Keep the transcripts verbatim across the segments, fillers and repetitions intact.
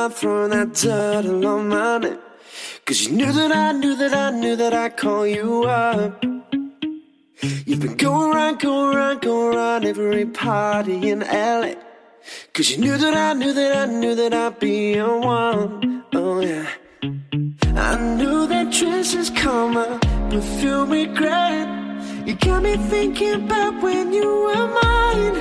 around throwing that dirt along my name. Cause you knew that I knew that I knew that I'd call you up. You've been going around, going around, going around every party in L A. Cause you knew that I knew that I knew that I'd be your one. Oh yeah. I knew that dress is karma, perfume regret. You got me thinking about when you were mine.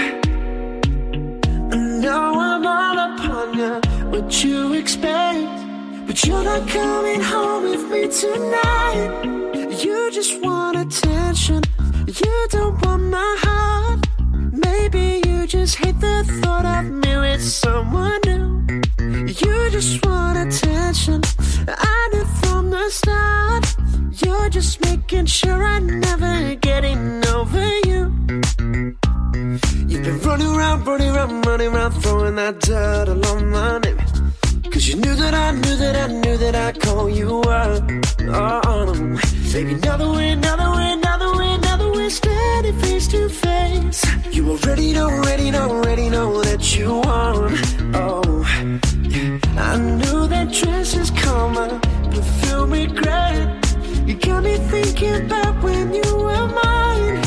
And now I'm all upon you, what you expect. But you're not coming home with me tonight. You just want attention, you don't want my heart. Maybe you just hate the thought of me with someone new. You just want attention, I knew from the start. You're just making sure I'm never getting over you. You've been running around, running around, running around, throwing that dirt along my name. Cause you knew that I knew that I knew that I'd call you up. Oh, baby, now that we're, now that we're, now that we're, now that we're standing face to face, you already know, already know, already know that you want. Oh, I knew that dress is karma, perfume regret. You got me thinking about when you were mine.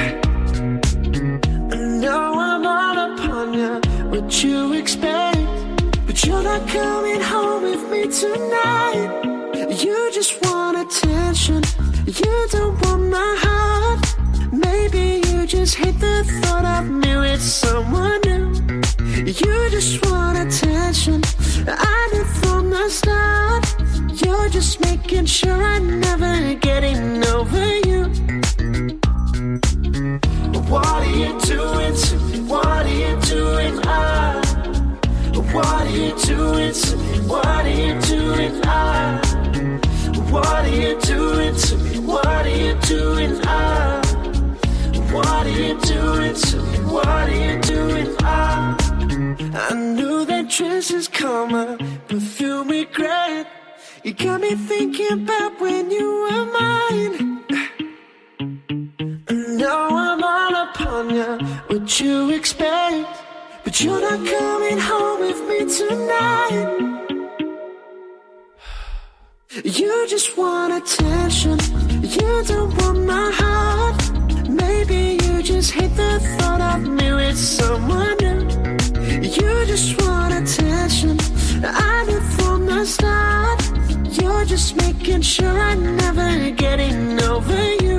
And now I'm all upon you, what you expect. But you're not coming home with me tonight. You just want attention, you don't want my heart. Maybe you just hate the thought of me with someone new. You just want attention, I knew from the start. You're just making sure I'm never getting over you. What are you doing to me? What are you doing? I What are you doing to me? What are you doing? I What are you doing to me? What are you doing? I What are you doing to me? What are you doing? I I knew that dress is karma, perfume regret. You got me thinking about when you were mine. And now I'm all upon you, what you expect. But you're not coming home with me tonight. You just want attention, you don't want my heart. Maybe you just hate the thought of me with someone new. You just want attention, I knew from the start. You're just making sure I'm never getting over you.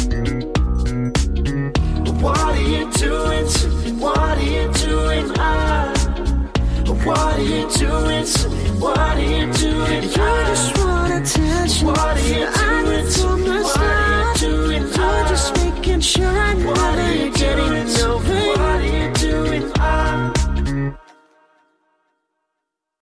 What are you doing to me? What are you doing? I What are you doing to me? What are you doing? You